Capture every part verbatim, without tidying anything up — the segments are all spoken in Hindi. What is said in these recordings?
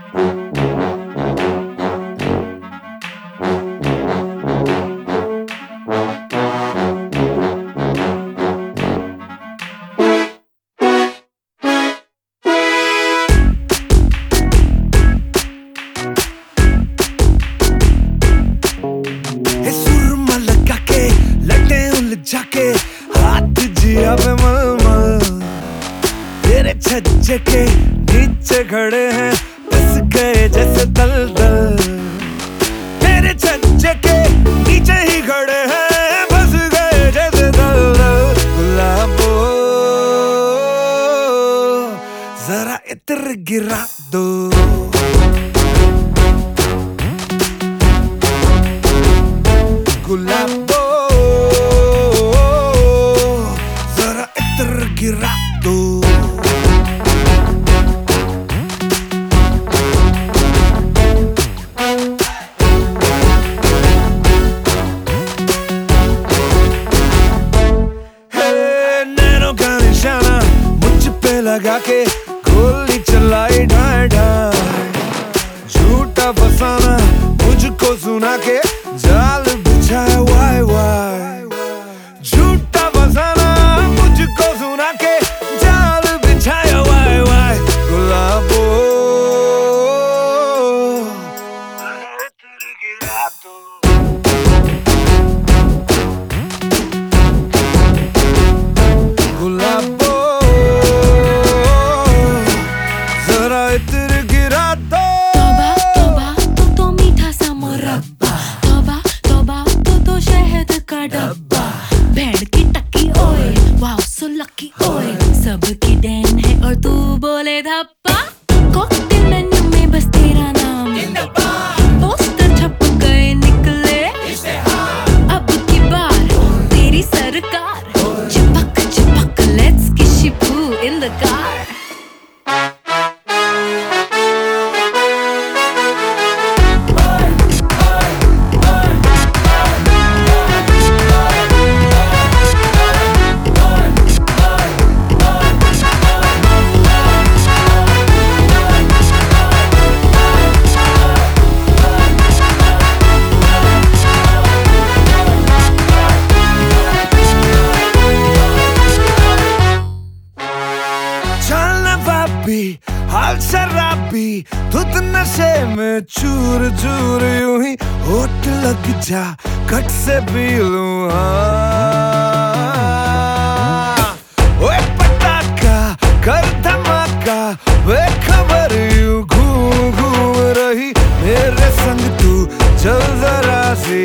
जाके हाथ जिया पे मलमल तेरे छज्जे के नीचे खड़े हैं बस गए जैसे दलदल। तेरे छज्जे के नीचे ही खड़े हैं बस गए जैसे दलदल। गुलाबो जरा इत्र गिरा दो, गुलाबो गिरा दो। नैनों का निशाना मुझ पे लगा के गोली चलाई ढाई ढाई, झूठा फसाना मुझको सुना के जाल बिछाया वाई वाई। झूठा फसाना मुझको सुना के जाल बिछाया वाई वाई। गुलाबो गिरा दो, गुलाबो जरा इत्र गिरा दो। तौबा तौबा तो तो मीठा सा मुरब्बा, तौबा तौबा तो तो शहद का डब्बा। भेड़ की टक्की ओए वाओ सो लकी ओए, सबकी देन है और तू बोले धप्पा। कॉकटेल मेन्यू में बस तेरा नाम, पोस्टर छप गए निकले अब की बार तेरी सरकार। चिपक चिपक लेट्स किशी पू इन द कार। हाल शराबी धुत नशे में चूर चूर यूं ही होठ लग जा कट से पी लूं। ओए पटाखा कर धमाका बेखबर यूं घूम घूम रही मेरे संग तू चल जरा सी।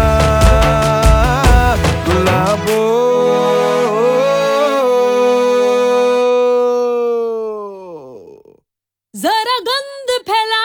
हाँ गुलाबो जरा गंध फैला